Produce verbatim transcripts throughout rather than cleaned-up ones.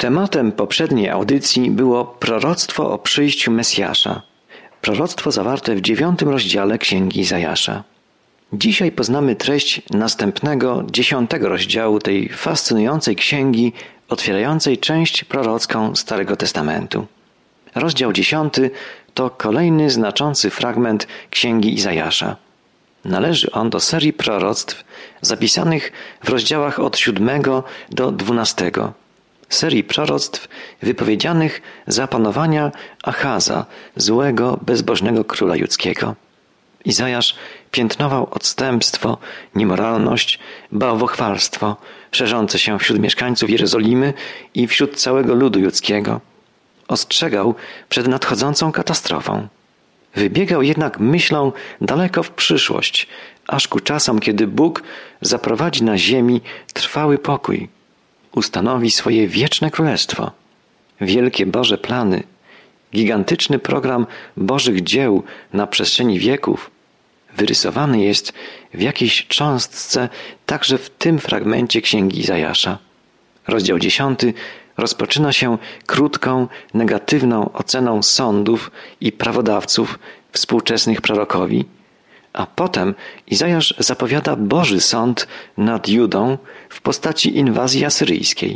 Tematem poprzedniej audycji było proroctwo o przyjściu Mesjasza. Proroctwo zawarte w dziewiątym rozdziale Księgi Izajasza. Dzisiaj poznamy treść następnego, dziesiątego rozdziału tej fascynującej księgi, otwierającej część prorocką Starego Testamentu. Rozdział dziesiąty to kolejny znaczący fragment Księgi Izajasza. Należy on do serii proroctw zapisanych w rozdziałach od siódmego do dwunastego. Serii proroctw wypowiedzianych za panowania Achaza, złego, bezbożnego króla judzkiego. Izajasz piętnował odstępstwo, niemoralność, bałwochwalstwo szerzące się wśród mieszkańców Jerozolimy i wśród całego ludu judzkiego. Ostrzegał przed nadchodzącą katastrofą. Wybiegał jednak myślą daleko w przyszłość, aż ku czasom, kiedy Bóg zaprowadzi na ziemi trwały pokój, ustanowi swoje wieczne królestwo. Wielkie Boże plany, gigantyczny program Bożych dzieł na przestrzeni wieków wyrysowany jest w jakiejś cząstce także w tym fragmencie Księgi Izajasza. Rozdział dziesiąty rozpoczyna się krótką, negatywną oceną sądów i prawodawców współczesnych prorokowi, a potem Izajasz zapowiada Boży sąd nad Judą w postaci inwazji asyryjskiej.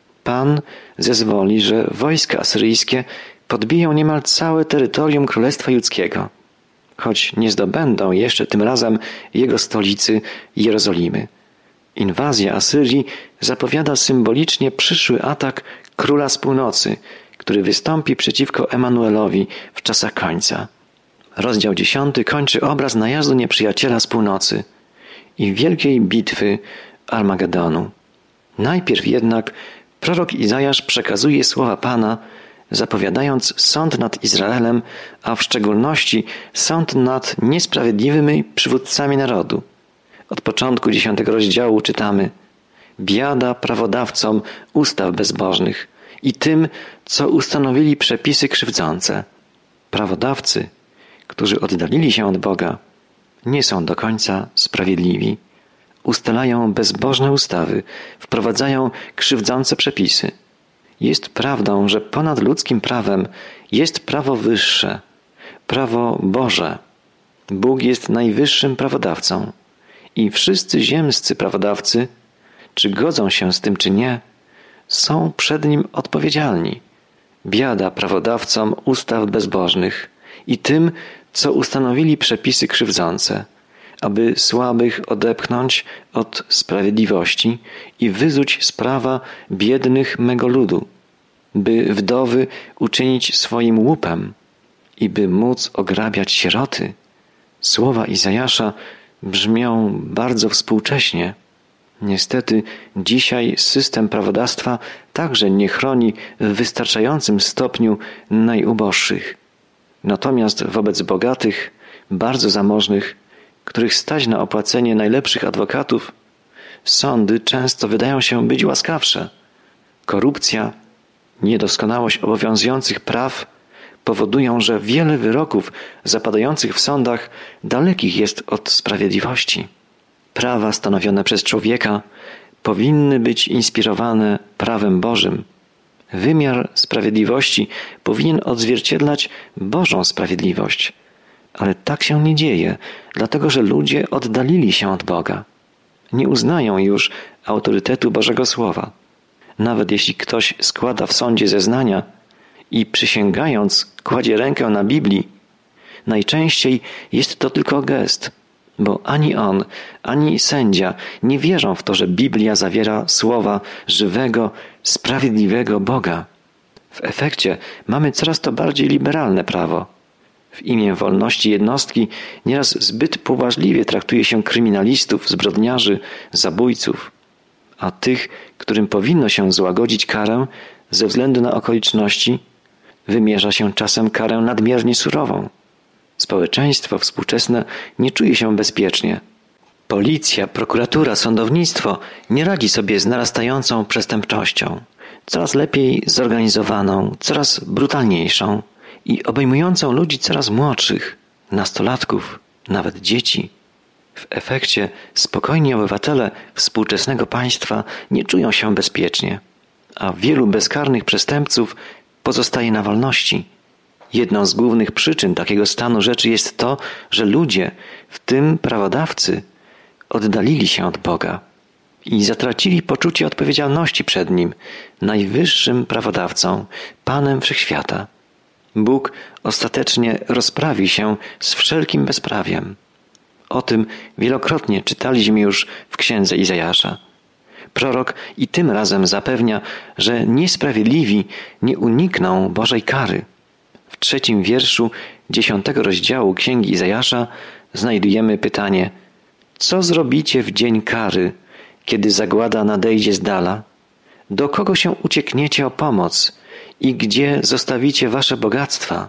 Pan zezwoli, że wojska asyryjskie podbiją niemal całe terytorium Królestwa Judzkiego, choć nie zdobędą jeszcze tym razem jego stolicy Jerozolimy. Inwazja Asyrii zapowiada symbolicznie przyszły atak króla z północy, który wystąpi przeciwko Emanuelowi w czasach końca. Rozdział dziesiąty kończy obraz najazdu nieprzyjaciela z północy i wielkiej bitwy Armagedonu. Najpierw jednak prorok Izajasz przekazuje słowa Pana, zapowiadając sąd nad Izraelem, a w szczególności sąd nad niesprawiedliwymi przywódcami narodu. Od początku dziesiątego rozdziału czytamy: biada prawodawcom ustaw bezbożnych i tym, co ustanowili przepisy krzywdzące. Prawodawcy, którzy oddalili się od Boga, nie są do końca sprawiedliwi. Ustalają bezbożne ustawy, wprowadzają krzywdzące przepisy. Jest prawdą, że ponad ludzkim prawem jest prawo wyższe, prawo Boże. Bóg jest najwyższym prawodawcą i wszyscy ziemscy prawodawcy, czy godzą się z tym, czy nie, są przed Nim odpowiedzialni. Biada prawodawcom ustaw bezbożnych i tym, co ustanowili przepisy krzywdzące, aby słabych odepchnąć od sprawiedliwości i wyzuć z prawa biednych mego ludu, by wdowy uczynić swoim łupem i by móc ograbiać sieroty. Słowa Izajasza brzmią bardzo współcześnie. Niestety dzisiaj system prawodawstwa także nie chroni w wystarczającym stopniu najuboższych. Natomiast wobec bogatych, bardzo zamożnych, których stać na opłacenie najlepszych adwokatów, sądy często wydają się być łaskawsze. Korupcja, niedoskonałość obowiązujących praw powodują, że wiele wyroków zapadających w sądach dalekich jest od sprawiedliwości. Prawa stanowione przez człowieka powinny być inspirowane prawem Bożym. Wymiar sprawiedliwości powinien odzwierciedlać Bożą sprawiedliwość. Ale tak się nie dzieje, dlatego że ludzie oddalili się od Boga. Nie uznają już autorytetu Bożego Słowa. Nawet jeśli ktoś składa w sądzie zeznania i przysięgając kładzie rękę na Biblii, najczęściej jest to tylko gest, bo ani on, ani sędzia nie wierzą w to, że Biblia zawiera słowa żywego, sprawiedliwego Boga. W efekcie mamy coraz to bardziej liberalne prawo. W imię wolności jednostki nieraz zbyt poważliwie traktuje się kryminalistów, zbrodniarzy, zabójców, a tych, którym powinno się złagodzić karę ze względu na okoliczności, wymierza się czasem karę nadmiernie surową. Społeczeństwo współczesne nie czuje się bezpiecznie. Policja, prokuratura, sądownictwo nie radzi sobie z narastającą przestępczością, coraz lepiej zorganizowaną, coraz brutalniejszą i obejmującą ludzi coraz młodszych, nastolatków, nawet dzieci. W efekcie spokojni obywatele współczesnego państwa nie czują się bezpiecznie, a wielu bezkarnych przestępców pozostaje na wolności. Jedną z głównych przyczyn takiego stanu rzeczy jest to, że ludzie, w tym prawodawcy, oddalili się od Boga i zatracili poczucie odpowiedzialności przed Nim, najwyższym prawodawcą, Panem Wszechświata. Bóg ostatecznie rozprawi się z wszelkim bezprawiem. O tym wielokrotnie czytaliśmy już w księdze Izajasza. Prorok i tym razem zapewnia, że niesprawiedliwi nie unikną Bożej kary. W trzecim wierszu dziesiątego rozdziału księgi Izajasza znajdujemy pytanie: co zrobicie w dzień kary, kiedy zagłada nadejdzie z dala? Do kogo się uciekniecie o pomoc i gdzie zostawicie wasze bogactwa?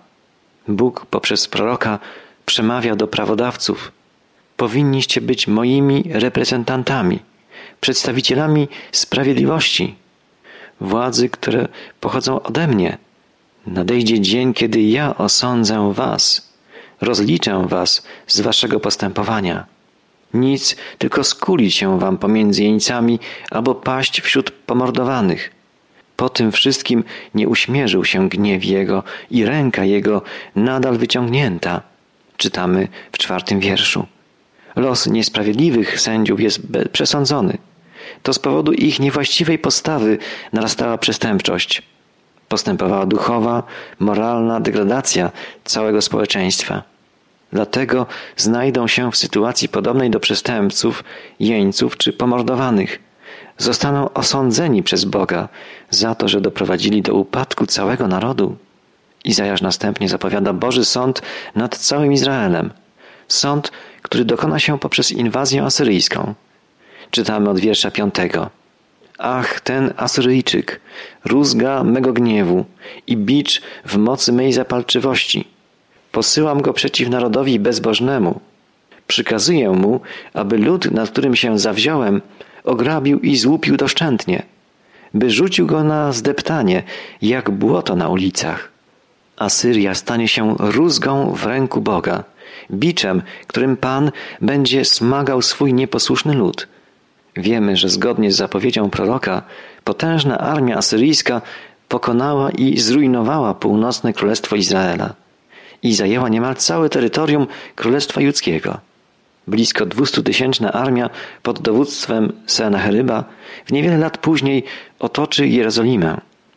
Bóg poprzez proroka przemawia do prawodawców. Powinniście być moimi reprezentantami, przedstawicielami sprawiedliwości, władzy, które pochodzą ode mnie. Nadejdzie dzień, kiedy ja osądzę was, rozliczę was z waszego postępowania. Nic, tylko skulić się wam pomiędzy jeńcami albo paść wśród pomordowanych. Po tym wszystkim nie uśmierzył się gniew Jego i ręka Jego nadal wyciągnięta. Czytamy w czwartym wierszu. Los niesprawiedliwych sędziów jest przesądzony. To z powodu ich niewłaściwej postawy narastała przestępczość. Postępowała duchowa, moralna degradacja całego społeczeństwa. Dlatego znajdą się w sytuacji podobnej do przestępców, jeńców czy pomordowanych. Zostaną osądzeni przez Boga za to, że doprowadzili do upadku całego narodu. Izajasz następnie zapowiada Boży sąd nad całym Izraelem. Sąd, który dokona się poprzez inwazję asyryjską. Czytamy od wiersza piątego. Ach, ten Asyryjczyk, rózga mego gniewu i bicz w mocy mej zapalczywości. Posyłam go przeciw narodowi bezbożnemu. Przykazuję mu, aby lud, nad którym się zawziąłem, ograbił i złupił doszczętnie, by rzucił go na zdeptanie, jak błoto na ulicach. Asyria stanie się rózgą w ręku Boga, biczem, którym Pan będzie smagał swój nieposłuszny lud. Wiemy, że zgodnie z zapowiedzią proroka, potężna armia asyryjska pokonała i zrujnowała północne królestwo Izraela i zajęła niemal całe terytorium Królestwa Judzkiego. Blisko dwustutysięczna armia pod dowództwem Senacheryba w niewiele lat później otoczy Jerozolimę.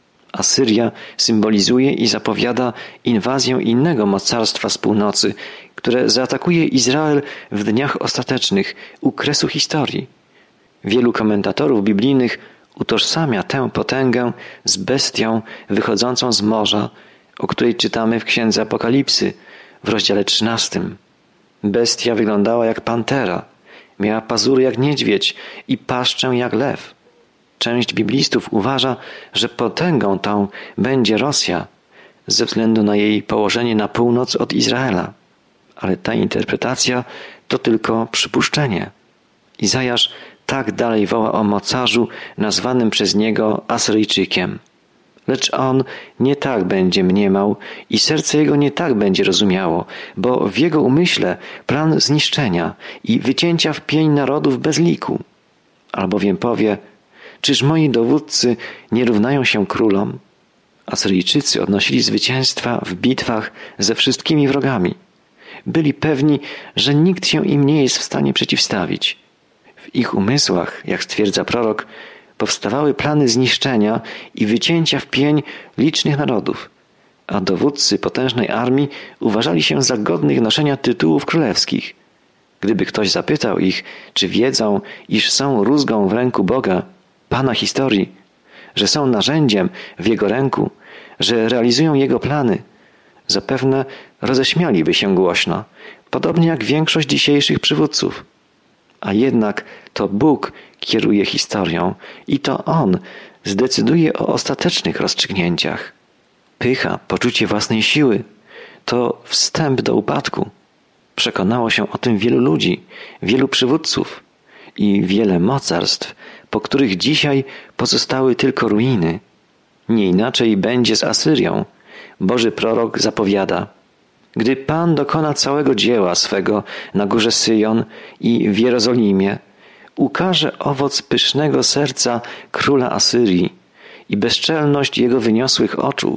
Asyria symbolizuje i zapowiada inwazję innego mocarstwa z północy, które zaatakuje Izrael w dniach ostatecznych, u kresu historii. Wielu komentatorów biblijnych utożsamia tę potęgę z bestią wychodzącą z morza, o której czytamy w księdze Apokalipsy w rozdziale trzynastym. Bestia wyglądała jak pantera, miała pazury jak niedźwiedź i paszczę jak lew. Część biblistów uważa, że potęgą tą będzie Rosja ze względu na jej położenie na północ od Izraela. Ale ta interpretacja to tylko przypuszczenie. Izajasz tak dalej woła o mocarzu nazwanym przez niego Asyryjczykiem. Lecz on nie tak będzie mniemał i serce jego nie tak będzie rozumiało, bo w jego umyśle plan zniszczenia i wycięcia w pień narodów bez liku. Albowiem powie, czyż moi dowódcy nie równają się królom? Asyryjczycy odnosili zwycięstwa w bitwach ze wszystkimi wrogami. Byli pewni, że nikt się im nie jest w stanie przeciwstawić. W ich umysłach, jak stwierdza prorok, powstawały plany zniszczenia i wycięcia w pień licznych narodów, a dowódcy potężnej armii uważali się za godnych noszenia tytułów królewskich. Gdyby ktoś zapytał ich, czy wiedzą, iż są rózgą w ręku Boga, Pana historii, że są narzędziem w Jego ręku, że realizują Jego plany, zapewne roześmialiby się głośno, podobnie jak większość dzisiejszych przywódców. A jednak to Bóg kieruje historią i to On zdecyduje o ostatecznych rozstrzygnięciach. Pycha, poczucie własnej siły to wstęp do upadku. Przekonało się o tym wielu ludzi, wielu przywódców i wiele mocarstw, po których dzisiaj pozostały tylko ruiny. Nie inaczej będzie z Asyrią. Boży prorok zapowiada: gdy Pan dokona całego dzieła swego na górze Syjon i w Jerozolimie, ukaże owoc pysznego serca króla Asyrii i bezczelność jego wyniosłych oczu.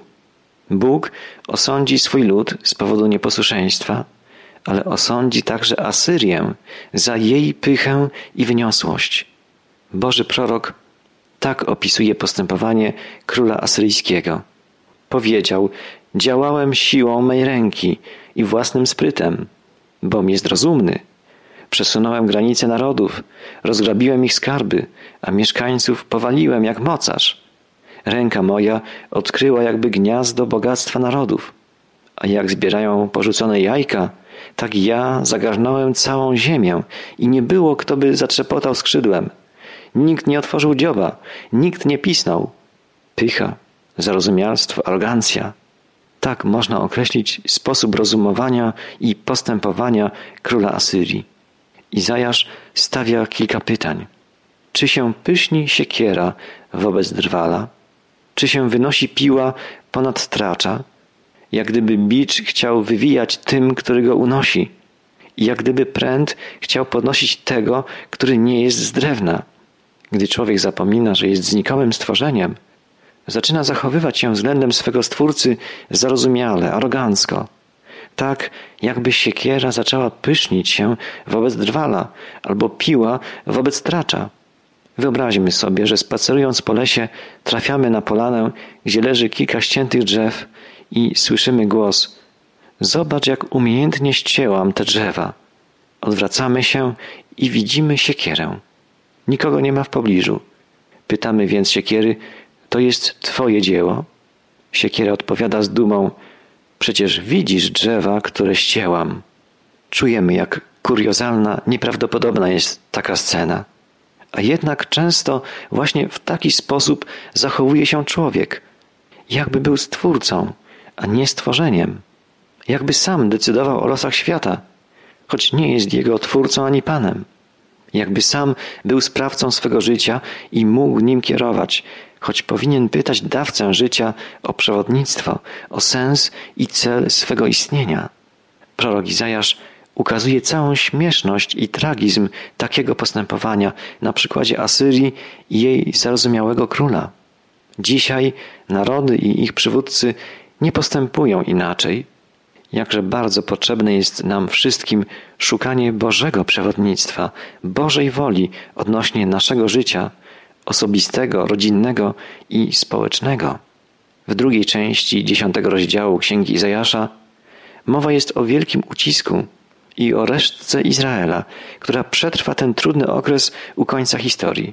Bóg osądzi swój lud z powodu nieposłuszeństwa, ale osądzi także Asyrię za jej pychę i wyniosłość. Boży prorok tak opisuje postępowanie króla asyryjskiego. Powiedział: działałem siłą mej ręki i własnym sprytem, bom jest rozumny. Przesunąłem granice narodów, rozgrabiłem ich skarby, a mieszkańców powaliłem jak mocarz. Ręka moja odkryła jakby gniazdo bogactwa narodów, a jak zbierają porzucone jajka, tak ja zagarnąłem całą ziemię i nie było, kto by zatrzepotał skrzydłem. Nikt nie otworzył dzioba, nikt nie pisnął. Pycha, zarozumialstwo, arogancja. Tak można określić sposób rozumowania i postępowania króla Asyrii. Izajasz stawia kilka pytań. Czy się pyszni siekiera wobec drwala? Czy się wynosi piła ponad tracza? Jak gdyby bicz chciał wywijać tym, który go unosi. I jak gdyby pręt chciał podnosić tego, który nie jest z drewna. Gdy człowiek zapomina, że jest znikomym stworzeniem, zaczyna zachowywać się względem swego Stwórcy zarozumiale, arogancko. Tak, jakby siekiera zaczęła pysznić się wobec drwala albo piła wobec tracza. Wyobraźmy sobie, że spacerując po lesie trafiamy na polanę, gdzie leży kilka ściętych drzew i słyszymy głos: zobacz, jak umiejętnie ścięłam te drzewa. Odwracamy się i widzimy siekierę. Nikogo nie ma w pobliżu. Pytamy więc siekiery: to jest twoje dzieło? Siekiera odpowiada z dumą: przecież widzisz drzewa, które ścięłam. Czujemy, jak kuriozalna, nieprawdopodobna jest taka scena. A jednak często właśnie w taki sposób zachowuje się człowiek. Jakby był stwórcą, a nie stworzeniem. Jakby sam decydował o losach świata, choć nie jest jego twórcą ani panem. Jakby sam był sprawcą swego życia i mógł nim kierować, choć powinien pytać dawcę życia o przewodnictwo, o sens i cel swego istnienia. Prorok Izajasz ukazuje całą śmieszność i tragizm takiego postępowania na przykładzie Asyrii i jej zarozumiałego króla. Dzisiaj narody i ich przywódcy nie postępują inaczej. Jakże bardzo potrzebne jest nam wszystkim szukanie Bożego przewodnictwa, Bożej woli odnośnie naszego życia osobistego, rodzinnego i społecznego. W drugiej części dziesiątego rozdziału Księgi Izajasza mowa jest o wielkim ucisku i o resztce Izraela, która przetrwa ten trudny okres u końca historii.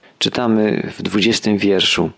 Czytamy w dwudziestym wierszu: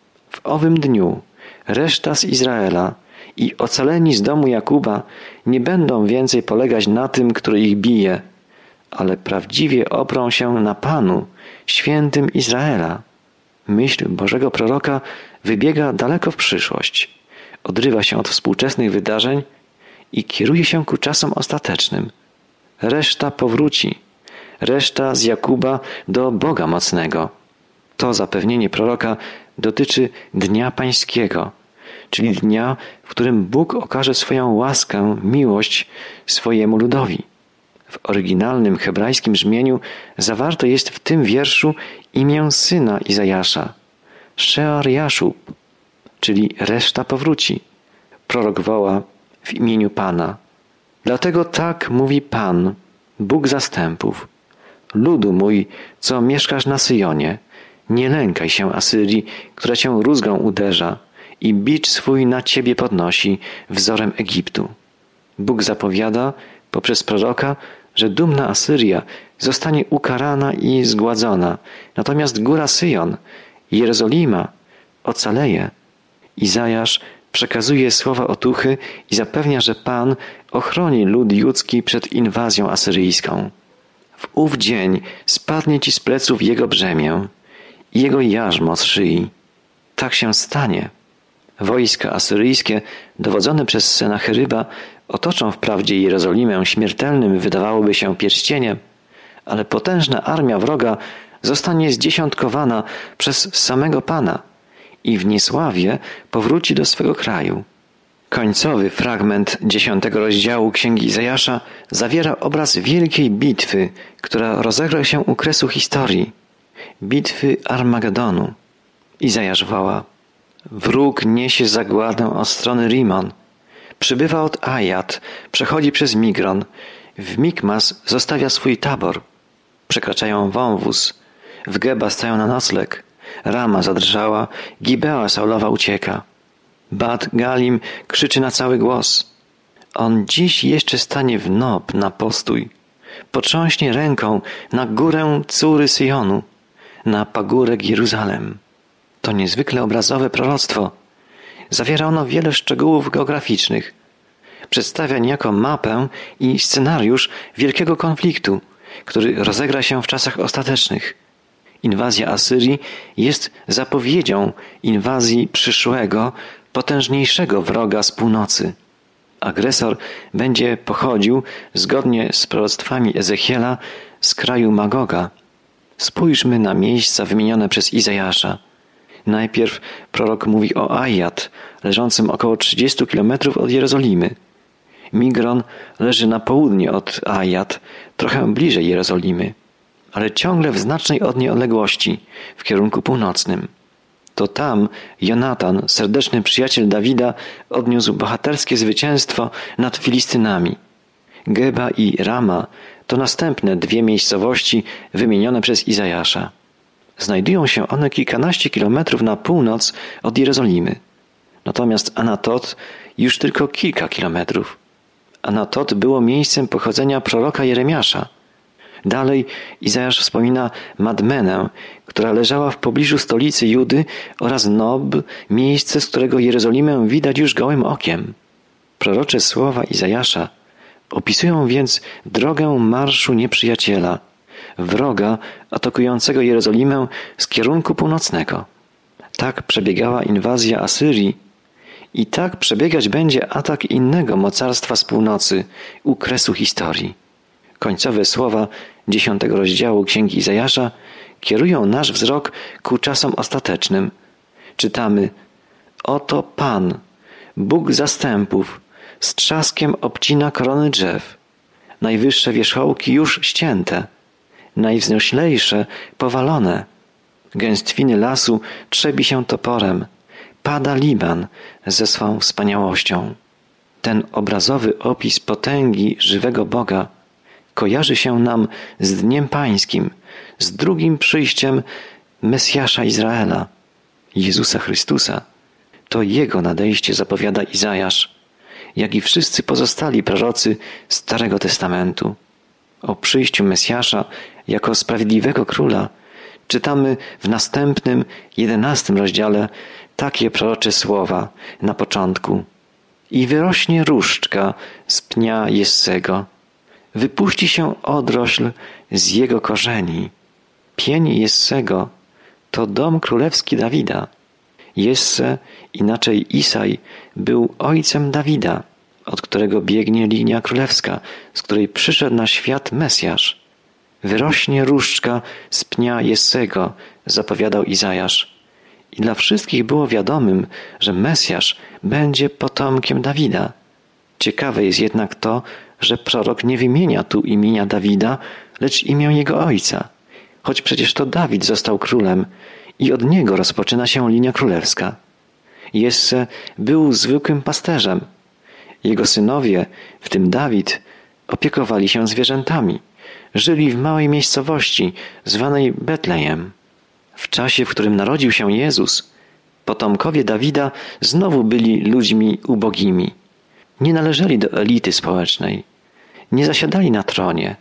w owym dniu reszta z Izraela i ocaleni z domu Jakuba nie będą więcej polegać na tym, który ich bije, ale prawdziwie oprą się na Panu, świętym Izraela. Myśl Bożego proroka wybiega daleko w przyszłość, odrywa się od współczesnych wydarzeń i kieruje się ku czasom ostatecznym. Reszta powróci, reszta z Jakuba do Boga mocnego. To zapewnienie proroka dotyczy Dnia Pańskiego, czyli dnia, w którym Bóg okaże swoją łaskę, miłość swojemu ludowi. W oryginalnym hebrajskim brzmieniu zawarte jest w tym wierszu imię syna Izajasza, Shear Jaszub, czyli reszta powróci. Prorok woła w imieniu Pana. Dlatego tak mówi Pan, Bóg zastępów: ludu mój, co mieszkasz na Syjonie, nie lękaj się Asyrii, która cię rózgą uderza i bicz swój na ciebie podnosi wzorem Egiptu. Bóg zapowiada poprzez proroka, że dumna Asyria zostanie ukarana i zgładzona, natomiast góra Syjon, Jerozolima, ocaleje. Izajasz przekazuje słowa otuchy i zapewnia, że Pan ochroni lud judzki przed inwazją asyryjską. W ów dzień spadnie ci z pleców jego brzemię i jego jarzmo z szyi. Tak się stanie. Wojska asyryjskie, dowodzone przez Senacheryba, otoczą wprawdzie Jerozolimę śmiertelnym, wydawałoby się, pierścieniem, ale potężna armia wroga zostanie zdziesiątkowana przez samego Pana i w niesławie powróci do swego kraju. Końcowy fragment dziesiątego rozdziału Księgi Izajasza zawiera obraz wielkiej bitwy, która rozegra się u kresu historii, bitwy Armagedonu. Izajasz woła: wróg niesie zagładę od strony Rimon. Przybywa od Ajat, przechodzi przez Migron. W Mikmas zostawia swój tabor. Przekraczają wąwóz. W Geba stają na nocleg. Rama zadrżała, Gibea Saulowa ucieka. Bat Galim krzyczy na cały głos. On dziś jeszcze stanie w Nob na postój. Potrząśnie ręką na górę córy Syjonu, na pagórek Jeruzalem. To niezwykle obrazowe proroctwo. Zawiera ono wiele szczegółów geograficznych. Przedstawia niejako mapę i scenariusz wielkiego konfliktu, który rozegra się w czasach ostatecznych. Inwazja Asyrii jest zapowiedzią inwazji przyszłego, potężniejszego wroga z północy. Agresor będzie pochodził, zgodnie z proroctwami Ezechiela, z kraju Magoga. Spójrzmy na miejsca wymienione przez Izajasza. Najpierw prorok mówi o Ajat, leżącym około trzydziestu kilometrów od Jerozolimy. Migron leży na południe od Ajat, trochę bliżej Jerozolimy, ale ciągle w znacznej od niej odległości, w kierunku północnym. To tam Jonatan, serdeczny przyjaciel Dawida, odniósł bohaterskie zwycięstwo nad Filistynami. Geba i Rama to następne dwie miejscowości wymienione przez Izajasza. Znajdują się one kilkanaście kilometrów na północ od Jerozolimy. Natomiast Anatot już tylko kilka kilometrów. Anatot było miejscem pochodzenia proroka Jeremiasza. Dalej Izajasz wspomina Madmenę, która leżała w pobliżu stolicy Judy, oraz Nob, miejsce, z którego Jerozolimę widać już gołym okiem. Prorocze słowa Izajasza opisują więc drogę marszu nieprzyjaciela, wroga atakującego Jerozolimę z kierunku północnego. Tak przebiegała inwazja Asyrii i tak przebiegać będzie atak innego mocarstwa z północy u kresu historii. Końcowe słowa dziesiątego rozdziału Księgi Izajasza kierują nasz wzrok ku czasom ostatecznym. Czytamy: oto Pan, Bóg zastępów, z trzaskiem obcina korony drzew. Najwyższe wierzchołki już ścięte, najwznioślejsze powalone. Gęstwiny lasu trzebi się toporem, pada Liban ze swą wspaniałością. Ten obrazowy opis potęgi żywego Boga kojarzy się nam z Dniem Pańskim, z drugim przyjściem Mesjasza Izraela, Jezusa Chrystusa. To Jego nadejście zapowiada Izajasz, jak i wszyscy pozostali prorocy Starego Testamentu. O przyjściu Mesjasza jako sprawiedliwego króla czytamy w następnym, jedenastym rozdziale takie prorocze słowa na początku. I wyrośnie różdżka z pnia Jessego, wypuści się odrośl z jego korzeni. Pień Jessego to dom królewski Dawida. Jesse, inaczej Isaj, był ojcem Dawida, od którego biegnie linia królewska, z której przyszedł na świat Mesjasz. Wyrośnie różdżka z pnia Jessego, zapowiadał Izajasz. I dla wszystkich było wiadomym, że Mesjasz będzie potomkiem Dawida. Ciekawe jest jednak to, że prorok nie wymienia tu imienia Dawida, lecz imię jego ojca, choć przecież to Dawid został królem i od niego rozpoczyna się linia królewska. Jesse był zwykłym pasterzem. Jego synowie, w tym Dawid, opiekowali się zwierzętami. Żyli w małej miejscowości zwanej Betlejem. W czasie, w którym narodził się Jezus, potomkowie Dawida znowu byli ludźmi ubogimi. Nie należeli do elity społecznej. Nie zasiadali na tronie.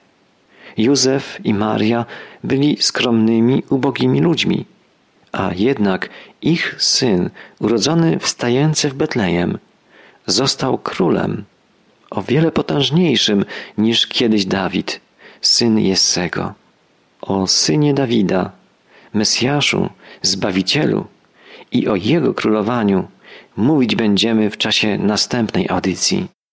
Józef i Maria byli skromnymi, ubogimi ludźmi. A jednak ich syn, urodzony w stajence w Betlejem, został królem, o wiele potężniejszym niż kiedyś Dawid, syn Jessego. O synie Dawida, Mesjaszu, Zbawicielu i o jego królowaniu mówić będziemy w czasie następnej audycji.